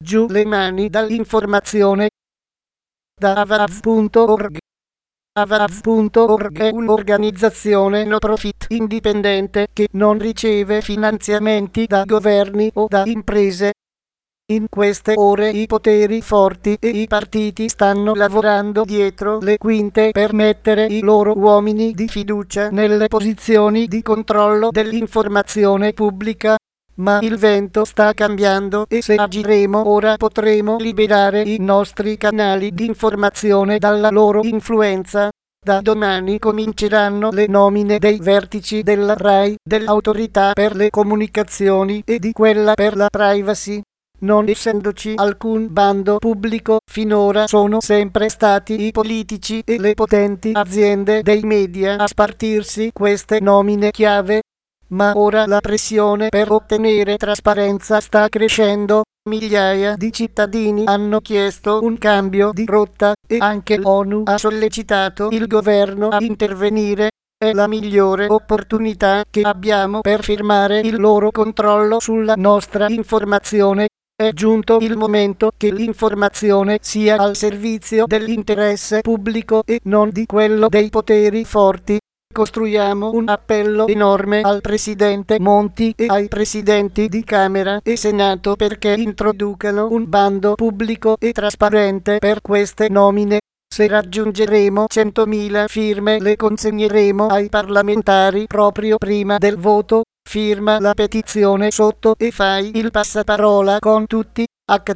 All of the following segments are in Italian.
Giù le mani dall'informazione. Da avaz.org. Avaz.org è un'organizzazione no profit indipendente che non riceve finanziamenti da governi o da imprese. In queste ore i poteri forti e i partiti stanno lavorando dietro le quinte per mettere i loro uomini di fiducia nelle posizioni di controllo dell'informazione pubblica. Ma il vento sta cambiando e se agiremo ora potremo liberare i nostri canali di informazione dalla loro influenza. Da domani cominceranno le nomine dei vertici della RAI, dell'Autorità per le Comunicazioni e di quella per la Privacy. Non essendoci alcun bando pubblico, finora sono sempre stati i politici e le potenti aziende dei media a spartirsi queste nomine chiave. Ma ora la pressione per ottenere trasparenza sta crescendo. Migliaia di cittadini hanno chiesto un cambio di rotta e anche l'ONU ha sollecitato il governo a intervenire. È la migliore opportunità che abbiamo per firmare il loro controllo sulla nostra informazione. È giunto il momento che l'informazione sia al servizio dell'interesse pubblico e non di quello dei poteri forti. Costruiamo un appello enorme al presidente Monti e ai presidenti di Camera e Senato perché introducano un bando pubblico e trasparente per queste nomine. Se raggiungeremo 100.000 firme le consegneremo ai parlamentari proprio prima del voto. Firma la petizione sotto e fai il passaparola con tutti.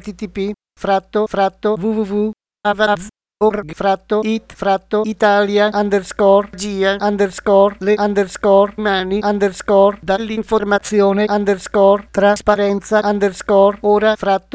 http://www.italia_gia_le_mani_ dall'informazione_trasparenza_ ora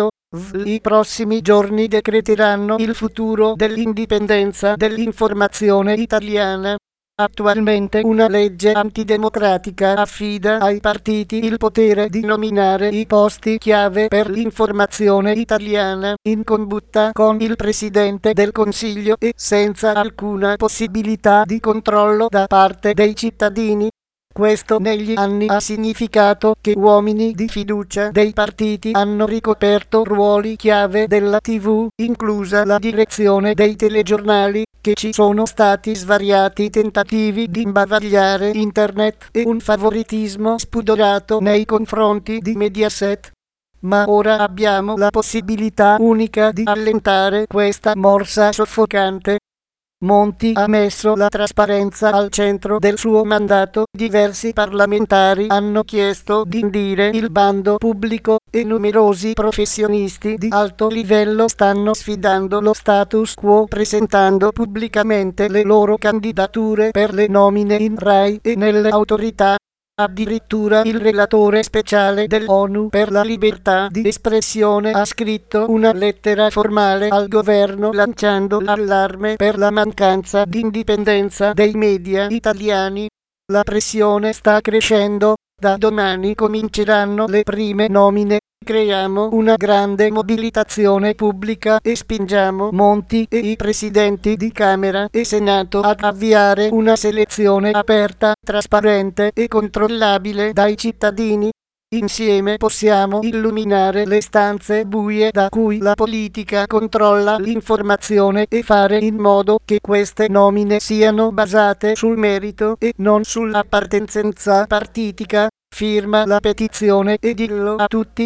I prossimi giorni decreteranno il futuro dell'indipendenza dell'informazione italiana. Attualmente una legge antidemocratica affida ai partiti il potere di nominare i posti chiave per l'informazione italiana in combutta con il Presidente del Consiglio e senza alcuna possibilità di controllo da parte dei cittadini. Questo negli anni ha significato che uomini di fiducia dei partiti hanno ricoperto ruoli chiave della TV, inclusa la direzione dei telegiornali, che ci sono stati svariati tentativi di imbavagliare internet e un favoritismo spudorato nei confronti di Mediaset. Ma ora abbiamo la possibilità unica di allentare questa morsa soffocante. Monti ha messo la trasparenza al centro del suo mandato. Diversi parlamentari hanno chiesto di indire il bando pubblico e numerosi professionisti di alto livello stanno sfidando lo status quo presentando pubblicamente le loro candidature per le nomine in RAI e nelle autorità. Addirittura il relatore speciale dell'ONU per la libertà di espressione ha scritto una lettera formale al governo lanciando l'allarme per la mancanza di indipendenza dei media italiani. La pressione sta crescendo. Da domani cominceranno le prime nomine. Creiamo una grande mobilitazione pubblica e spingiamo Monti e i presidenti di Camera e Senato ad avviare una selezione aperta, trasparente e controllabile dai cittadini. Insieme possiamo illuminare le stanze buie da cui la politica controlla l'informazione e fare in modo che queste nomine siano basate sul merito e non sull'appartenenza partitica. Firma la petizione e dillo a tutti.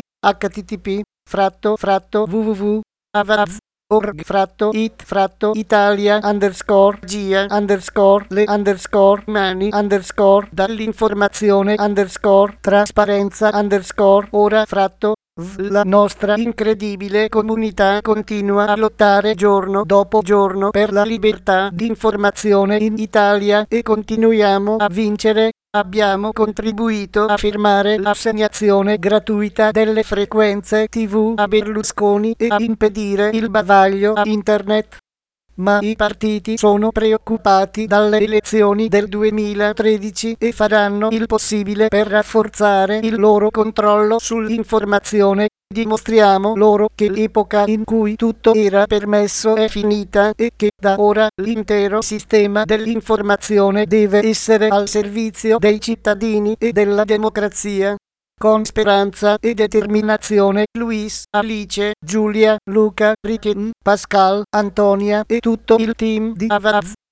http://www.italia_gia_le_mani_ dall'informazione_trasparenza_ ora la nostra incredibile comunità continua a lottare giorno dopo giorno per la libertà di informazione in Italia e continuiamo a vincere. Abbiamo contribuito a firmare l'assegnazione gratuita delle frequenze TV a Berlusconi e a impedire il bavaglio a internet. Ma i partiti sono preoccupati dalle elezioni del 2013 e faranno il possibile per rafforzare il loro controllo sull'informazione. Dimostriamo loro che l'epoca in cui tutto era permesso è finita e che da ora l'intero sistema dell'informazione deve essere al servizio dei cittadini e della democrazia. con speranza e determinazione Luis, Alice, Giulia, Luca, Ricky, Pascal, Antonia e tutto il team di Avaz.